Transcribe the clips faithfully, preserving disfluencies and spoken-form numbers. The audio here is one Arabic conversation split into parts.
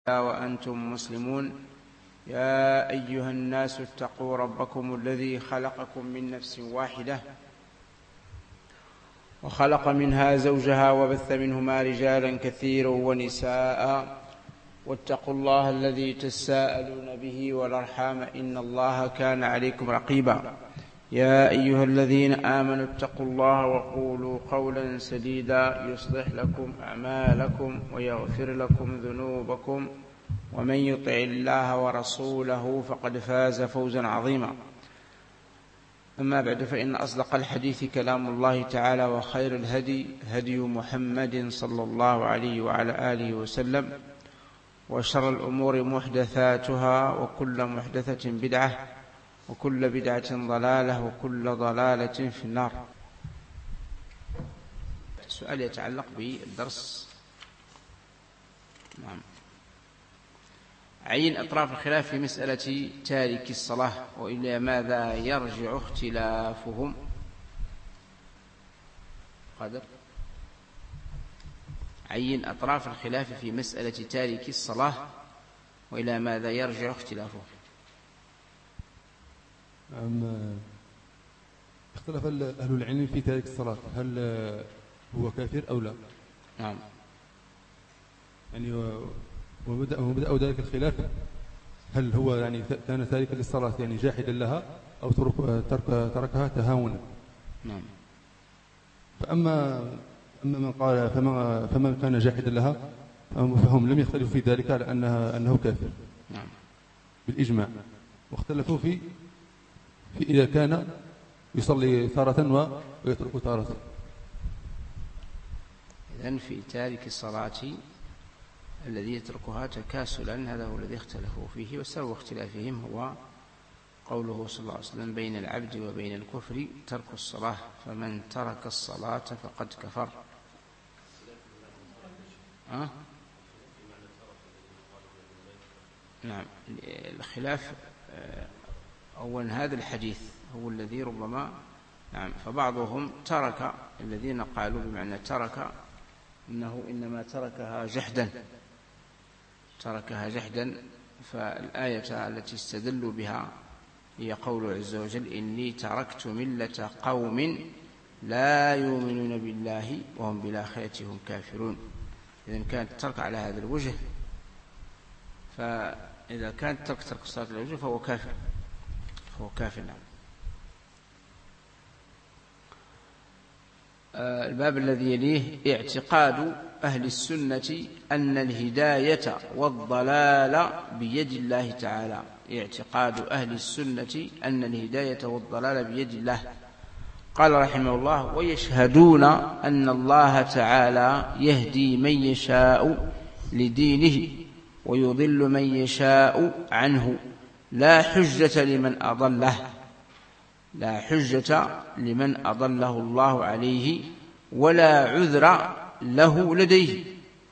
وأنتم مسلمون. يا أيها الناس اتقوا ربكم الذي خلقكم من نفس واحدة وخلق منها زوجها وبث منهما رجالا كثيرا ونساء واتقوا الله الذي تساءلون به والأرحام إن الله كان عليكم رقيبا. يا أيها الذين آمنوا اتقوا الله وقولوا قولا سديدا يصلح لكم أعمالكم ويغفر لكم ذنوبكم ومن يطع الله ورسوله فقد فاز فوزا عظيما. أما بعد، فإن أصدق الحديث كلام الله تعالى، وخير الهدي هدي محمد صلى الله عليه وعلى آله وسلم، وشر الأمور محدثاتها وكل محدثة بدعة وكل بدعة ضلالة وكل ضلالة في النار. السؤال يتعلق بالدرس. نعم. عين أطراف الخلاف في مسألة تارك الصلاة وإلى ماذا يرجع اختلافهم. قدر عين أطراف الخلاف في مسألة تارك الصلاة وإلى ماذا يرجع اختلافهم. أم اختلف أهل العلم في تارك الصلاة، هل هو كافر أو لا؟ نعم. يعني وبدأوا ذلك الخلاف، هل هو يعني كان تاركا للصلاة يعني جاحدا لها أو ترك ترك تركها تهاونا؟ نعم. فأما أما من قال فمن فمن كان جاحدا لها فهم لم يختلفوا في ذلك على أنها أنه كافر. نعم. بالإجماع. واختلفوا في في إذا كان يصلي تارة ويترك تارة. إذن في تارك الصلاة الذي يتركها تكاسلا، هذا هو الذي اختلفوا فيه، وسبب اختلافهم هو قوله صلى الله عليه وسلم: بين العبد وبين الكفر ترك الصلاة، فمن ترك الصلاة فقد كفر. أه؟ نعم. الخلاف أولا هذا الحديث هو الذي ربما نعم فبعضهم ترك، الذين قالوا بمعنى ترك إنه إنما تركها جحدا تركها جحدا فالآية التي استدلوا بها هي قول عز وجل: إني تركت ملة قوم لا يؤمنون بالله وهم بالآخرة هم كافرون. إذن كانت ترك على هذا الوجه، فإذا كانت ترك ترك الصلاة على الوجه فهو كافر فهو كافر. نعم. الباب الذي يليه: اعتقاد أهل السنة أن الهداية والضلال بيد الله تعالى. اعتقاد أهل السنة أن الهداية والضلال بيد الله. قال رحمه الله: ويشهدون أن الله تعالى يهدي من يشاء لدينه ويضل من يشاء عنه، لا حجة لمن أضله لا حجة لمن أضله الله عليه ولا عذر له لديه.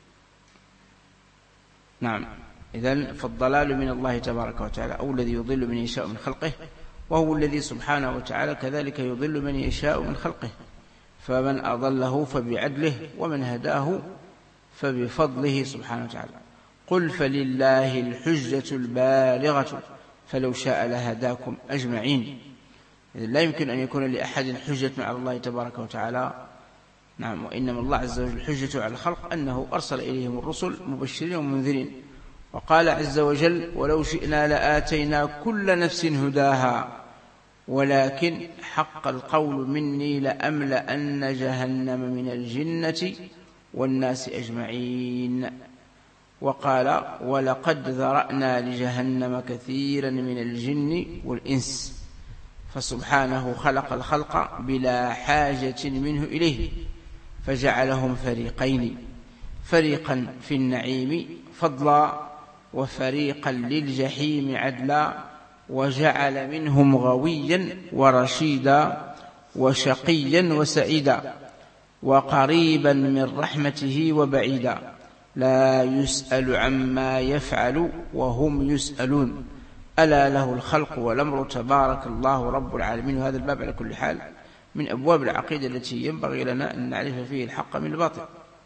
نعم. إذن فالضلال من الله تبارك وتعالى، أو الذي يضل من يشاء من خلقه، وهو الذي سبحانه وتعالى كذلك يضل من يشاء من خلقه، فمن أضله فبعدله ومن هداه فبفضله سبحانه وتعالى. قل فلله الحجة البالغة فلو شاء لهداكم أجمعين. إذن لا يمكن أن يكون لأحد حجة على الله تبارك وتعالى. نعم. وإنما الله عز وجل حجة على الخلق أنه أرسل إليهم الرسل مبشرين ومنذرين. وقال عز وجل: ولو شئنا لآتينا كل نفس هداها ولكن حق القول مني لأملأن جهنم من الجنة والناس أجمعين. وقال: ولقد ذرأنا لجهنم كثيرا من الجن والإنس. فسبحانه خلق الخلق بلا حاجة منه إليه، فجعلهم فريقين: فريقا في النعيم فضلا وفريقا للجحيم عدلا، وجعل منهم غويا ورشيدا وشقيا وسعيدا، وقريبا من رحمته وبعيدا، لا يسأل عما يفعل وهم يسألون، ألا له الخلق والأمر تبارك الله رب العالمين. وهذا الباب على كل حال من أبواب العقيدة التي ينبغي لنا أن نعرف فيه الحق من الباطل.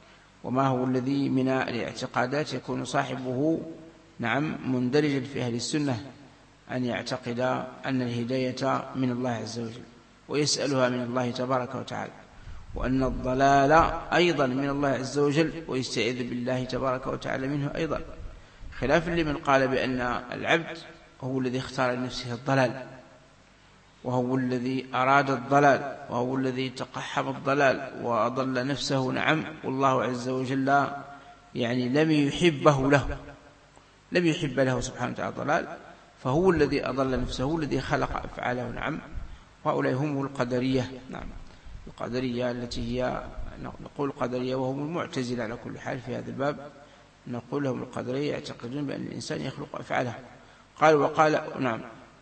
وما هو الذي من الاعتقادات يكون صاحبه نعم مندرجا في أهل السنة أن يعتقد أن الهداية من الله عز وجل ويسألها من الله تبارك وتعالى، وأن الضلال أيضا من الله عز وجل ويستعيذ بالله تبارك وتعالى منه أيضا، خلافا لمن قال بأن العبد هو الذي اختار لنفسه الضلال وهو الذي أراد الضلال وهو الذي تقحم الضلال وأضل نفسه. نعم، والله عز وجل يعني لم يحبه له لم يحب له سبحانه وتعالى الضلال، فهو الذي أضل نفسه، هو الذي خلق أفعاله. نعم، وهؤلاء هم القدرية. نعم، القدرية التي هي نقول القدرية وهم المعتزلة على كل حال في هذا الباب، نقول لهم القدرية يعتقدون بأن الإنسان يخلق أفعاله. قال وقال نعم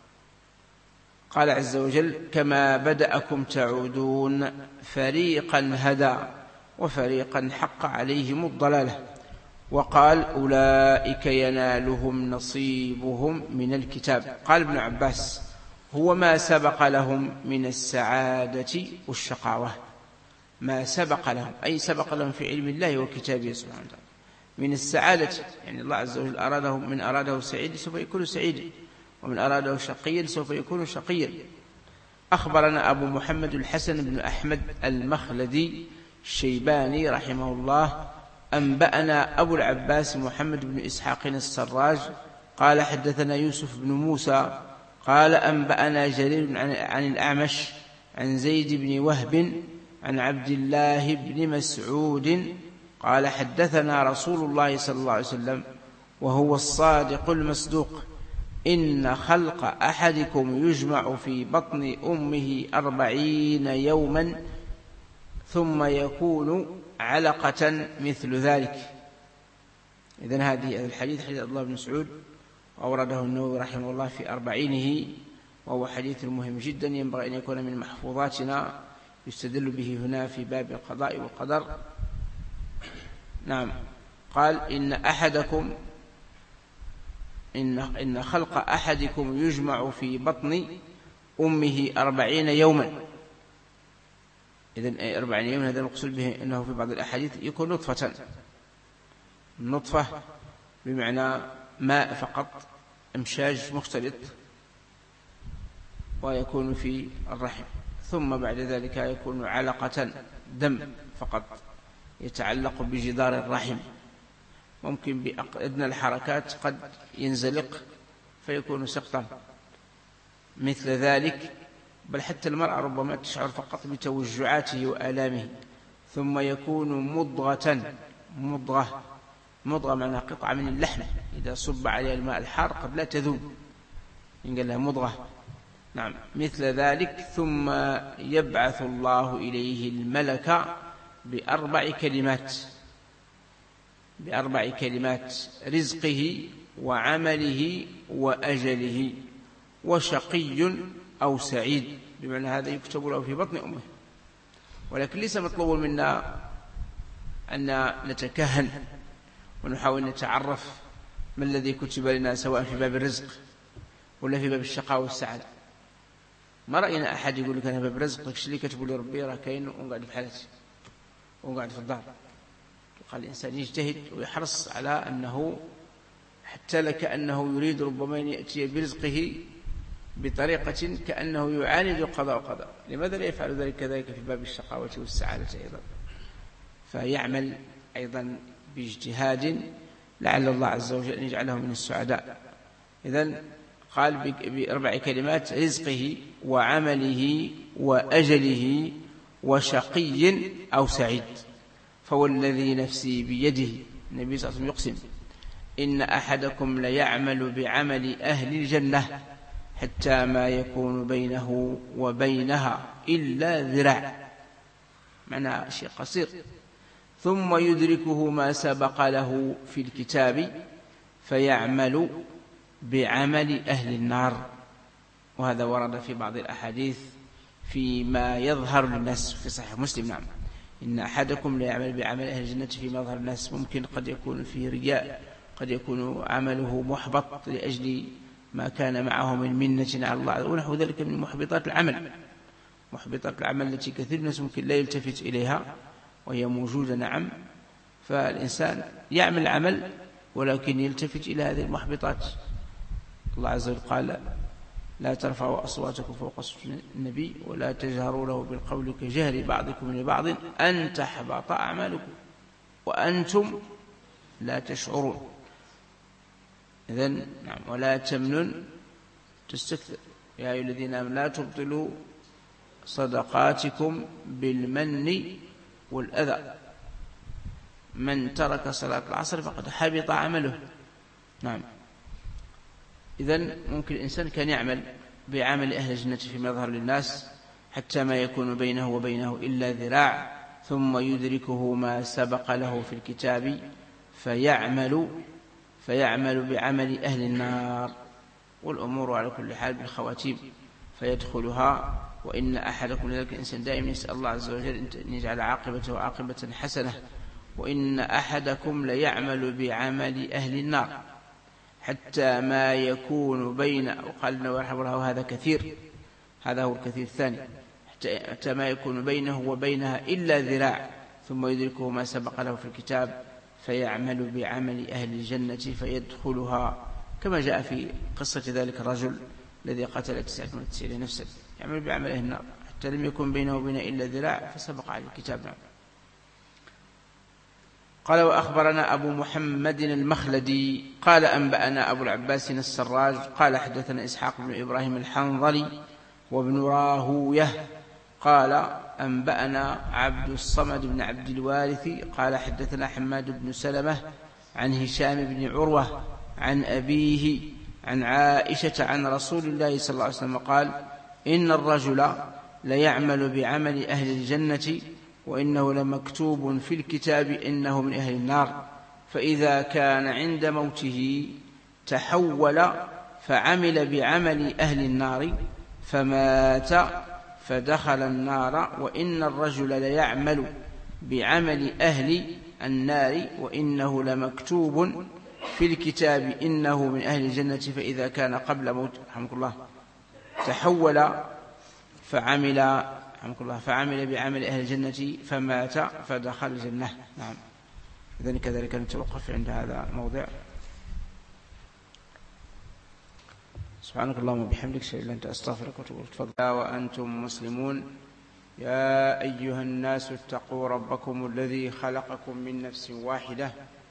قال عز وجل كما بدأكم تعودون فريقا هدى وفريقا حق عليهم الضلالة، وقال أولئك ينالهم نصيبهم من الكتاب. قال ابن عباس هو ما سبق لهم من السعادة والشقاوة، ما سبق لهم أي سبق لهم في علم الله وكتابه سبحانه وتعالى من السعادة، يعني الله عز وجل أراده من أراده سعيد سوف يكون سعيدا، ومن أراده شقيا سوف يكون شقيا. أخبرنا أبو محمد الحسن بن أحمد المخلدي الشيباني رحمه الله أنبأنا أبو العباس محمد بن إسحاق السراج قال حدثنا يوسف بن موسى قال أنبأنا جرير عن الأعمش عن زيد بن وهب عن عبد الله بن مسعود قال حدثنا رسول الله صلى الله عليه وسلم وهو الصادق المصدوق إن خلق أحدكم يجمع في بطن أمه أربعين يوما ثم يكون علقة مثل ذلك. إذن هذه الحديث حديث الله بن مسعود أورده النووي رحمه الله في أربعينه، وهو حديث مهم جدا ينبغي أن يكون من محفوظاتنا يستدل به هنا في باب القضاء والقدر. نعم، قال إن أحدكم إن, إن خلق أحدكم يجمع في بطن أمه أربعين يوما. إذن أربعين يوما هذا المقصود به أنه في بعض الأحاديث يكون نطفة، النطفة بمعنى ماء فقط امشاج مختلط ويكون في الرحم، ثم بعد ذلك يكون علقة دم فقط يتعلق بجدار الرحم، ممكن بأدنى الحركات قد ينزلق فيكون سقطا مثل ذلك، بل حتى المرأة ربما تشعر فقط بتوجعاته وآلامه، ثم يكون مضغة مضغة مضغة معناها قطعة من اللحم إذا صب عليها الماء الحار قد لا تذوب، ينقل لها مضغة. نعم، مثل ذلك ثم يبعث الله إليه الملك بأربع كلمات بأربع كلمات رزقه وعمله وأجله وشقي أو سعيد، بمعنى هذا يكتب له في بطن أمه. ولكن ليس مطلوب منا أن نتكهن ونحاول نتعرف ما الذي كتب لنا سواء في باب الرزق ولا في باب الشقاء والسعادة. ما رأينا أحد يقول لك أنا باب الرزق لكش لي كتبوا لي ربي راه كاين ونقعد في حالتي ونقعد في الدار. قال الإنسان يجتهد ويحرص على أنه حتى لكأنه يريد ربما أن يأتي برزقه بطريقة كأنه يعاند القضاء وقضاء. لماذا لا يفعل ذلك كذلك في باب الشقاوة والسعادة أيضا؟ فيعمل أيضا باجتهاد لعل الله عز وجل أن يجعله من السعداء. إذن قال بأربع كلمات رزقه وعمله وأجله وشقي أو سعيد. فوالذي نفسي بيده، النبي صلى الله عليه وسلم يقسم إن أحدكم ليعمل بعمل أهل الجنة حتى ما يكون بينه وبينها إلا ذراع، معنى شيء قصير، ثم يدركه ما سبق له في الكتاب فيعمل بعمل أهل النار. وهذا ورد في بعض الأحاديث فيما يظهر للناس في صحيح مسلم. نعم، إن أحدكم لا يعمل بعمل أهل الجنة فيما يظهر للناس. ممكن قد يكون فيه رياء، قد يكون عمله محبط لأجل ما كان معه من منة على الله ونحو ذلك من محبطات العمل محبطات العمل التي كثير الناس ممكن لا يلتفت إليها وهي موجودة. نعم، فالإنسان يعمل عمل ولكن يلتفت إلى هذه المحبطات. الله عز وجل قال: لا ترفعوا أصواتكم فوق صوت النبي ولا تجهروا له بالقول كجهر بعضكم لبعض أن تحبط أعمالكم وأنتم لا تشعرون. إذن نعم، ولا تمنن تستكثر يا أيها الذين آمنوا لا تبطلوا صدقاتكم بالمن والأذى من ترك صلاة العصر فقد حبط عمله. نعم. إذن ممكن الإنسان كان يعمل بعمل أهل الجنة فيما يظهر للناس حتى ما يكون بينه وبينه إلا ذراع، ثم يدركه ما سبق له في الكتاب فيعمل فيعمل بعمل أهل النار، والأمور على كل حال بالخواتيم فيدخلها. وإن أحدكم، لذلك الإنسان دائما يسأل الله عز وجل أن يجعل عاقبته عاقبة حسنة. وإن أحدكم ليعمل بعمل أهل النار حتى ما يكون بين، وقال النووي رحمه الله هذا كثير، هذا هو الكثير الثاني، حتى ما يكون بينه وبينها إلا ذراع، ثم يدركه ما سبق له في الكتاب فيعمل بعمل أهل الجنة فيدخلها، كما جاء في قصة ذلك الرجل الذي قتل تسعة وتسعين نفسا، يعمل بعمل أهل النار حتى لم يكن بينه وبين إلا ذراع فسبق على الكتاب. نعم. قال: وأخبرنا أبو محمد المخلدي قال أنبأنا أبو العباس السراج قال حدثنا إسحاق بن إبراهيم الحنظلي وابن راهويه قال أنبأنا عبد الصمد بن عبد الوارث قال حدثنا حماد بن سلمة عن هشام بن عروة عن أبيه عن عائشة عن رسول الله صلى الله عليه وسلم قال: إن الرجل ليعمل بعمل أهل الجنة وإنه لمكتوب في الكتاب إنه من أهل النار، فإذا كان عند موته تحول فعمل بعمل أهل النار فمات فدخل النار، وإن الرجل ليعمل بعمل أهل النار وإنه لمكتوب في الكتاب إنه من أهل الجنة، فإذا كان قبل موت رحمك الله تحول فعمل رحمك الله فعمل بعمل أهل الجنة فمات فدخل الجنة. نعم. إذن كذلك نتوقف عند هذا الموضع. سبحانك اللهم وبحمدك أشهد أن لا إله إلا أنت أستغفرك وأتوب إليك. تفضل. وأنتم مسلمون. يا أيها الناس اتقوا ربكم الذي خلقكم من نفس واحدة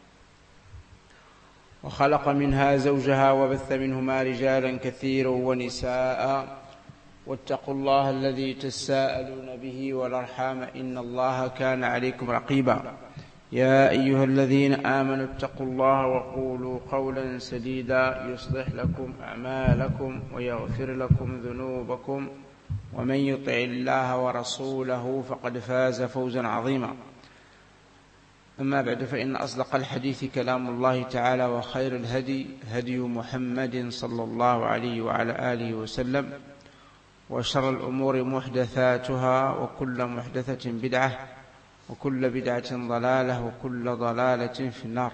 وخلق منها زوجها وبث منهما رجالا كثيرا ونساء واتقوا الله الذي تساءلون به والأرحام إن الله كان عليكم رقيبا. يا أيها الذين آمنوا اتقوا الله وقولوا قولا سديدا يصلح لكم أعمالكم ويغفر لكم ذنوبكم ومن يطع الله ورسوله فقد فاز فوزا عظيما. أما بعد، فإن أصدق الحديث كلام الله تعالى وخير الهدي هدي محمد صلى الله عليه وعلى آله وسلم، وشر الأمور محدثاتها وكل محدثة بدعة وكل بدعة ضلالة وكل ضلالة في النار.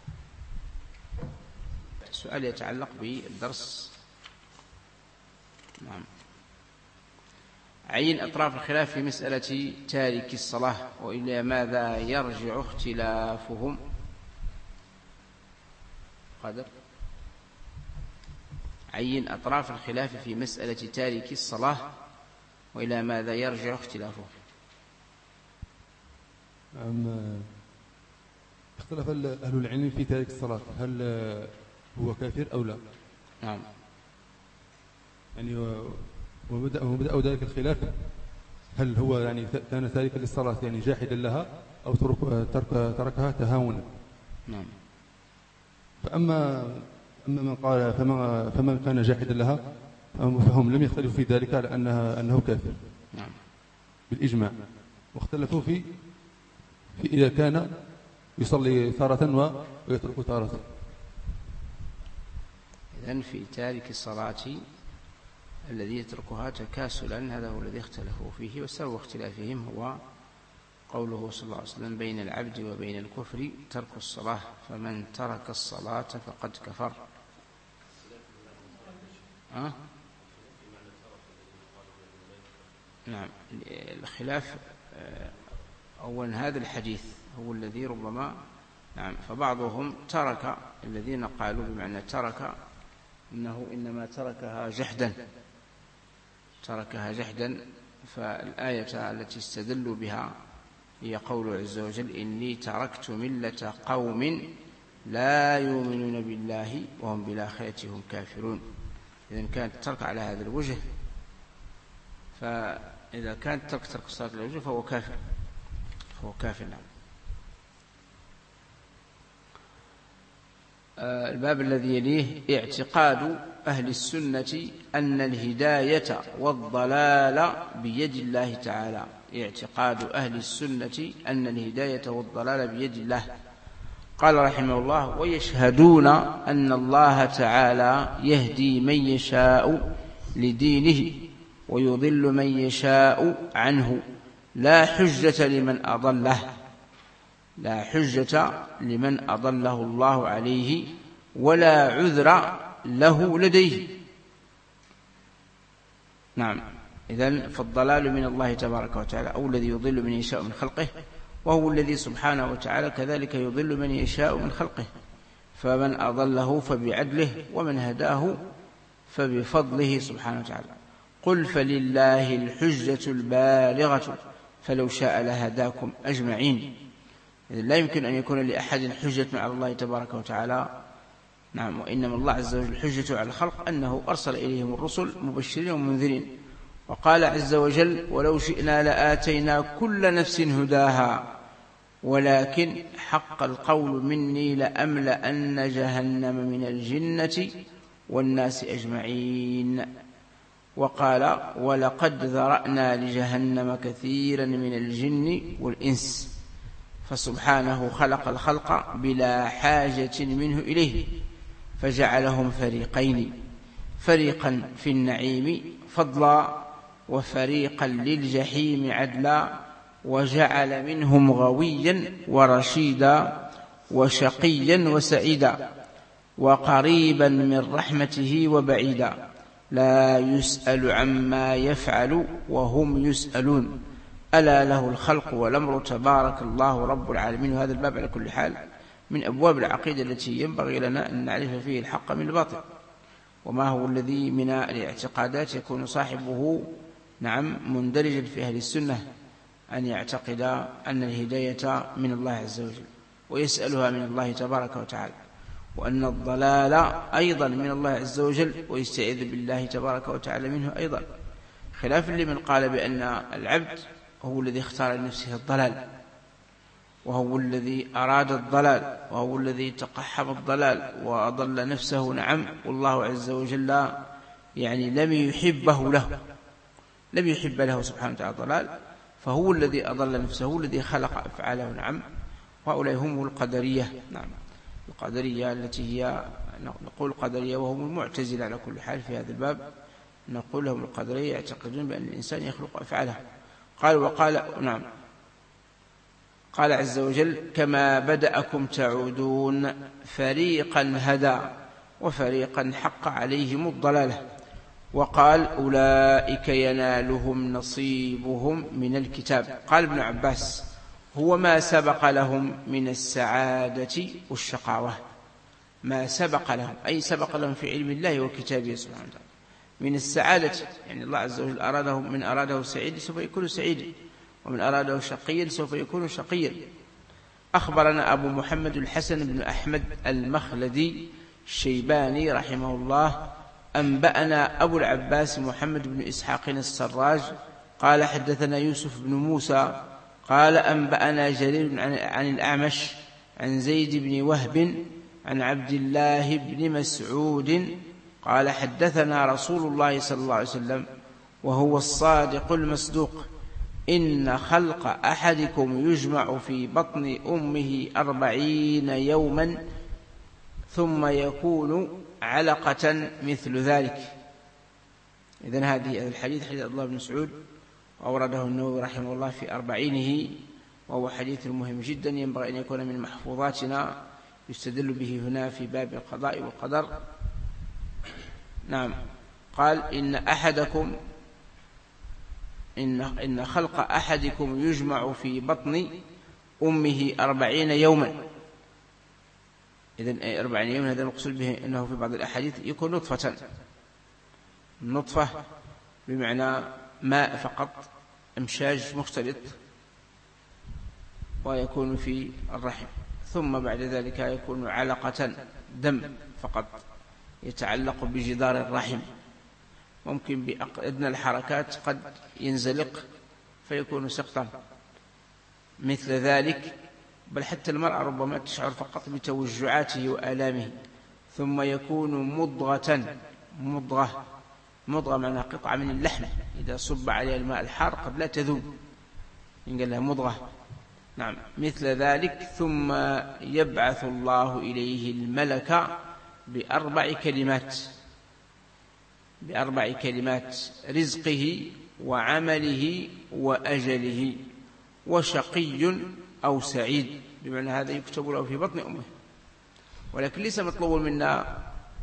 السؤال يتعلق بالدرس. نعم. عين أطراف الخلاف في مسألة تارك الصلاة وإلى ماذا يرجع اختلافهم. قادر عين أطراف الخلاف في مسألة تارك الصلاة وإلى ماذا يرجع اختلافهم. نعم. اختلف أهل العلم في تارك الصلاة، هل هو كافر أو لا؟ نعم. يعني وبدأ ذلك الخلاف هل هو يعني كان تاركا للصلاة يعني جاحدا لها أو ترك ترك تركها تهاونا. نعم. فأما أما من قال فمن فمن كان جاحدا لها فهم لم يختلفوا في ذلك على أنها أنه كافر. نعم. بالإجماع. واختلفوا في في إذا كان يصلي تارة ويترك تارة. إذن في تارك الصلاة الذي يتركها تكاسلا هذا هو الذي اختلفوا فيه، وسبب اختلافهم هو قوله صلى الله عليه وسلم: بين العبد وبين الكفر ترك الصلاة، فمن ترك الصلاة فقد كفر. أه؟ نعم. الخلاف أولا هذا الحديث هو الذي ربما نعم. فبعضهم ترك، الذين قالوا بمعنى ترك إنه إنما تركها جحدا تركها جحدا فالآية التي استدلوا بها هي قوله عز وجل: إني تركت ملة قوم لا يؤمنون بالله وهم بالآخرة هم كافرون. إذن كانت الترك على هذا الوجه، فإذا كانت ترك ترك الصلاة على الوجه فهو كافر فهو كافر نعم. الباب الذي يليه: اعتقاد أهل السنة أن الهداية والضلال بيد الله تعالى. اعتقاد أهل السنة أن الهداية والضلال بيد الله. قال رحمه الله: ويشهدون أن الله تعالى يهدي من يشاء لدينه ويضل من يشاء عنه، لا حجة لمن أضله لا حجة لمن أضله الله عليه ولا عذر له لديه. نعم. إذن فالضلال من الله تبارك وتعالى، أو الذي يضل من يشاء من خلقه، وهو الذي سبحانه وتعالى كذلك يضل من يشاء من خلقه، فمن أضله فبعدله ومن هداه فبفضله سبحانه وتعالى. قل فلله الحجة البالغة فلو شاء لهداكم أجمعين. إذن لا يمكن أن يكون لأحد حجة على الله تبارك وتعالى. نعم. وإنما الله عز وجل حجة على الخلق أنه أرسل إليهم الرسل مبشرين ومنذرين. وقال عز وجل: ولو شئنا لآتينا كل نفس هداها ولكن حق القول مني لأملأن جهنم من الجنة والناس أجمعين. وقال: ولقد ذرأنا لجهنم كثيرا من الجن والإنس. فسبحانه خلق الخلق بلا حاجة منه إليه، فجعلهم فريقين: فريقا في النعيم فضلا وفريقا للجحيم عدلا، وجعل منهم غويا ورشيدا وشقيا وسعيدا، وقريبا من رحمته وبعيدا، لا يسأل عما يفعل وهم يسألون، ألا له الخلق والأمر تبارك الله رب العالمين. وهذا الباب على كل حال من أبواب العقيدة التي ينبغي لنا أن نعرف فيه الحق من الباطل، وما هو الذي من الاعتقادات يكون صاحبه نعم مندرجا في أهل السنة، أن يعتقد أن الهداية من الله عز وجل ويسألها من الله تبارك وتعالى، وأن الضلال أيضا من الله عز وجل ويستعيذ بالله تبارك وتعالى منه أيضا، خلافا لمن قال بأن العبد هو الذي اختار لنفسه الضلال، وهو الذي أراد الضلال، وهو الذي تقحم الضلال وأضل نفسه. نعم. والله عز وجل يعني لم يحبه له لم يحب له سبحانه وتعالى الضلال، فهو الذي أضل نفسه، هو الذي خلق أفعاله. نعم. وهؤلاء هم القدرية. نعم. القدرية التي هي نقول القدرية وهم المعتزلة على كل حال في هذا الباب، نقول لهم القدرية يعتقدون بأن الإنسان يخلق أفعاله. قال وقال نعم قال عز وجل: كما بدأكم تعودون فريقا هدى وفريقا حق عليهم الضلالة. وقال: أولئك ينالهم نصيبهم من الكتاب. قال ابن عباس: هو ما سبق لهم من السعادة والشقاوة. ما سبق لهم أي سبق لهم في علم الله وكتابه سبحانه وتعالى من السعادة، يعني الله عز وجل أراده من أراده سعيد سوف يكون سعيدا، ومن أراده شقيا سوف يكون شقيا. أخبرنا أبو محمد الحسن بن أحمد المخلدي الشيباني رحمه الله: أنبأنا أبو العباس محمد بن إسحاق السراج قال: حدثنا يوسف بن موسى قال: أنبأنا جرير عن الأعمش عن زيد بن وهب عن عبد الله بن مسعود قال: حدثنا رسول الله صلى الله عليه وسلم وهو الصادق المصدوق: إن خلق أحدكم يجمع في بطن أمه أربعين يوما ثم يكون علقة مثل ذلك. إذن هذه الحديث حديث الله بن مسعود، أورده النووي رحمه الله في أربعينه، وهو حديث مهم جدا ينبغي أن يكون من محفوظاتنا يستدل به هنا في باب القضاء والقدر. نعم. قال: إن أحدكم إن, إن خلق أحدكم يجمع في بطن أمه أربعين يوما إذن أربعين يوما هذا المقصود به أنه في بعض الأحاديث يكون نطفة، النطفة بمعنى ماء فقط، امشاج مختلط، ويكون في الرحم، ثم بعد ذلك يكون علقة دم فقط يتعلق بجدار الرحم، ممكن بأدنى الحركات قد ينزلق فيكون سقطا مثل ذلك، بل حتى المرأة ربما تشعر فقط بتوجعاته وآلامه، ثم يكون مضغة، مضغة مضغة معناها قطعة من اللحم إذا صب عليها الماء الحار قد لا تذوب، ينقل لها مضغة. نعم مثل ذلك. ثم يبعث الله إليه الملك بأربع كلمات، بأربع كلمات: رزقه وعمله وأجله وشقي أو سعيد، بمعنى هذا يكتب له في بطن أمه. ولكن ليس مطلوب منا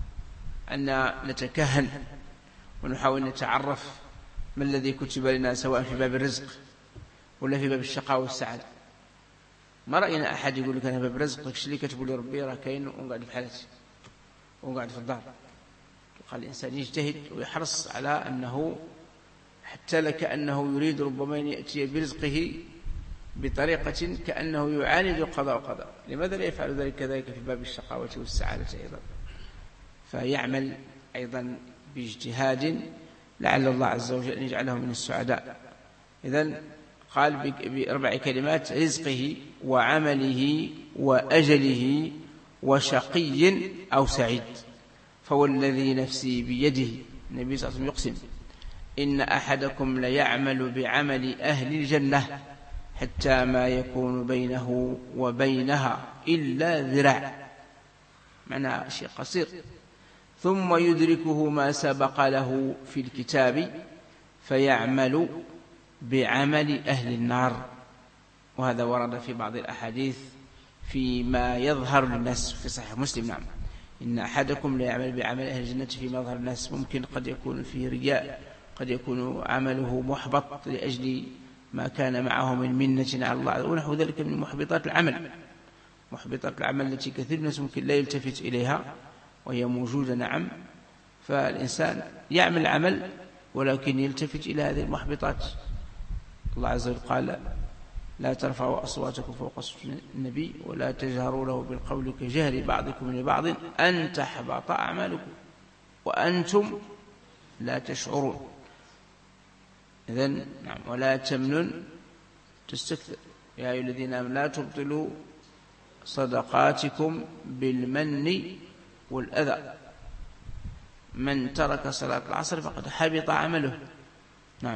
أن نتكهن ونحاول نتعرف ما الذي كتب لنا سواء في باب الرزق ولا في باب الشقاء والسعادة. ما رأينا أحد يقول لك أنا باب رزق لكش لي كتبوا لي ربي راه كاين ونقعد في حالتي ونقعد في الدار. قال الإنسان يجتهد ويحرص على أنه حتى لكأنه يريد ربما أن يأتي برزقه بطريقة كأنه يعاند القضاء وقضاء. لماذا لا يفعل ذلك كذلك في باب الشقاوة والسعادة أيضا؟ فيعمل أيضا باجتهاد لعل الله عز وجل أن يجعله من السعداء. إذن قال بأربع كلمات: رزقه وعمله وأجله وشقي أو سعيد. فوالذي نفسي بيده، النبي صلى الله عليه وسلم يقسم: إن أحدكم ليعمل بعمل أهل الجنة حتى ما يكون بينه وبينها إلا ذراع، معنى شيء قصير، ثم يدركه ما سبق له في الكتاب فيعمل بعمل أهل النار. وهذا ورد في بعض الأحاديث فيما يظهر للناس في صحيح مسلم. نعم إن أحدكم ليعمل بعمل أهل الجنة فيما يظهر للناس. ممكن قد يكون فيه رياء، قد يكون عمله محبط لأجل ما كان معه من منة على الله، ونحو ذلك من محبطات العمل، محبطات العمل التي كثير الناس ممكن لا يلتفت إليها وهي موجودة. نعم فالإنسان يعمل عمل ولكن يلتفت إلى هذه المحبطات. الله عز وجل قال: لا ترفعوا أصواتكم فوق صوت النبي ولا تجهروا له بالقول كجهر بعضكم لبعض أن تحبط أعمالكم وأنتم لا تشعرون. إذن نعم ولا تمنن تستكثر يا أيها الذين آمنوا لا تبطلوا صدقاتكم بالمن والأذى من ترك صلاة العصر فقد حبط عمله. نعم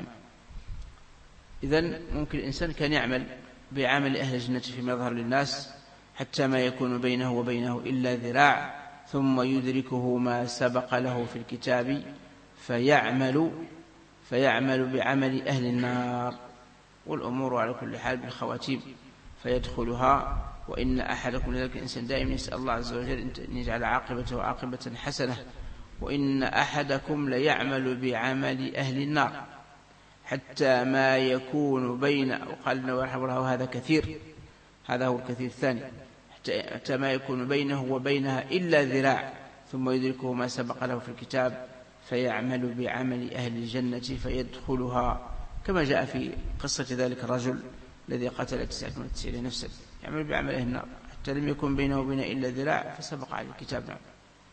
إذن ممكن الإنسان كان يعمل بعمل أهل الجنة فيما يظهر للناس حتى ما يكون بينه وبينه إلا ذراع، ثم يدركه ما سبق له في الكتاب فيعمل فيعمل بعمل أهل النار. والأمور على كل حال بالخواتيم فيدخلها. وإن أحدكم، لذلك الإنسان دائما يسأل الله عز وجل أن يجعل عاقبته عاقبة حسنة. وإن أحدكم ليعمل بعمل أهل النار حتى ما يكون بين، وقال النووي رحمه الله هذا كثير، هذا هو الكثير الثاني، حتى ما يكون بينه وبينها إلا ذراع، ثم يدركه ما سبق له في الكتاب فيعمل بعمل أهل الجنة فيدخلها، كما جاء في قصة ذلك الرجل الذي قتل تسعة وتسعين نفسا، يعمل بعمل أهل النار حتى لم يكن بينه وبين إلا ذراع فسبق على الكتاب. نعم.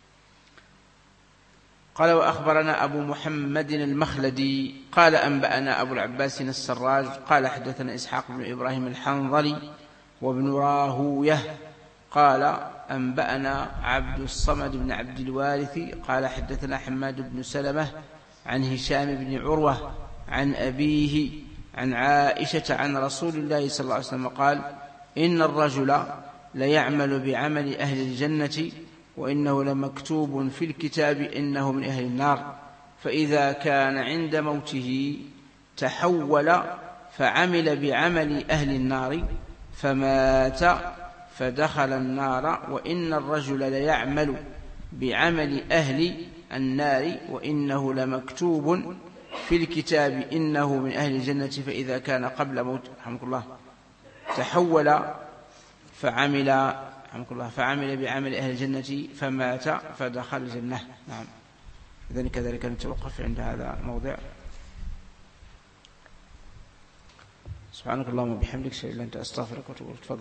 قال: وأخبرنا أبو محمد المخلدي قال أنبأنا أبو العباس السراج قال حدثنا إسحاق بن إبراهيم الحنظلي وابن راهويه قال أنبأنا عبد الصمد بن عبد الوارث قال حدثنا حماد بن سلمة عن هشام بن عروة عن أبيه عن عائشة عن رسول الله صلى الله عليه وسلم قال: إن الرجل ليعمل بعمل أهل الجنة وإنه لمكتوب في الكتاب إنه من أهل النار، فإذا كان عند موته تحول فعمل بعمل أهل النار فمات فدخل النار، وإن الرجل ليعمل بعمل أهل النار وإنه لمكتوب في الكتاب إنه من أهل الجنة، فإذا كان قبل موت رحمه الله تحول فعمل رحمك الله فعمل بعمل أهل الجنة فمات فدخل الجنة. نعم. إذن كذلك نتوقف عند هذا الموضع. سبحانك اللهم وبحمدك، أشهد أن لا إله إلا أنت، أستغفرك وأتوب إليك.